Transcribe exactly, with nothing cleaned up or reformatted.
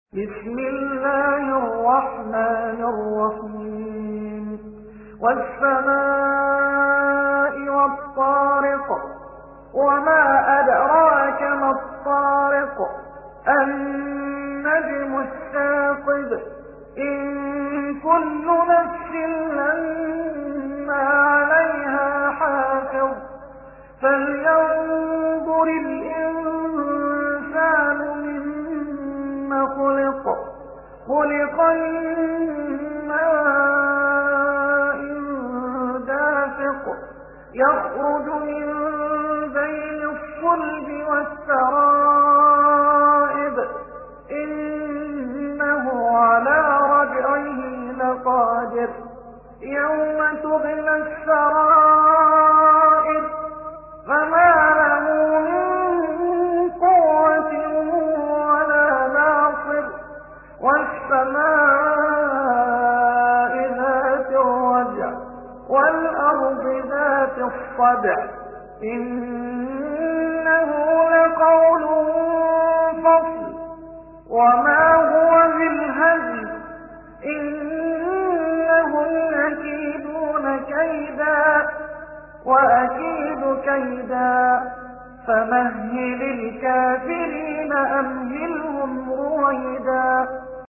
بسم الله الرحمن الرحيم والسماء والطارق وما أدراك ما الطارق النجم الثاقب إن كل نفس لما عليها حافظ فلينظر الإنسان مما خلق خلق من ماء دافق يخرج من بين الصلب والترائب إنه على رجعه لقادر يوم تبلى السرائر فما له من قوة ولا ناصر والسماء ذات الرجع والأرض ذات الصدع إنه لقول فصل وما هو بالهزل إنهم يكيدون كيدا وأكيد كيدا فمهل الكافرين أمهلهم رويدا